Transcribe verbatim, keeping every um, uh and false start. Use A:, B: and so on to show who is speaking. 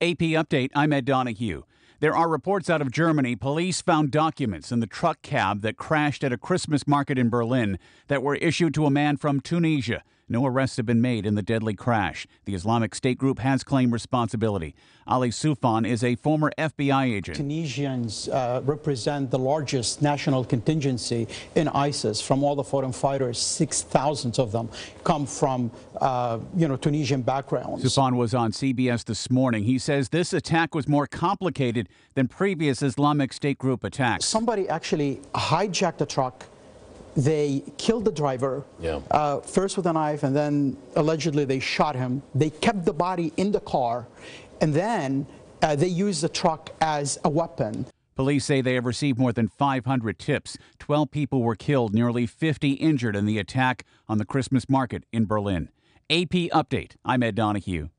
A: A P Update, I'm Ed Donahue. There are reports out of Germany. Police found documents in the truck cab that crashed at a Christmas market in Berlin that were issued to a man from Tunisia. No arrests have been made in the deadly crash. The Islamic State group has claimed responsibility. Ali Soufan is a former F B I agent.
B: Tunisians uh, represent the largest national contingency in ISIS. From all the foreign fighters, six thousand of them come from, uh, you know, Tunisian backgrounds.
A: Soufan was on C B S this morning. He says this attack was more complicated than previous Islamic State group attacks.
B: Somebody actually hijacked the truck. They killed the driver,
C: yeah.
B: uh, first with a knife, and then allegedly they shot him. They kept the body in the car, and then uh, they used the truck as a weapon.
A: Police say they have received more than five hundred tips. twelve people were killed, nearly fifty injured in the attack on the Christmas market in Berlin. A P Update, I'm Ed Donahue.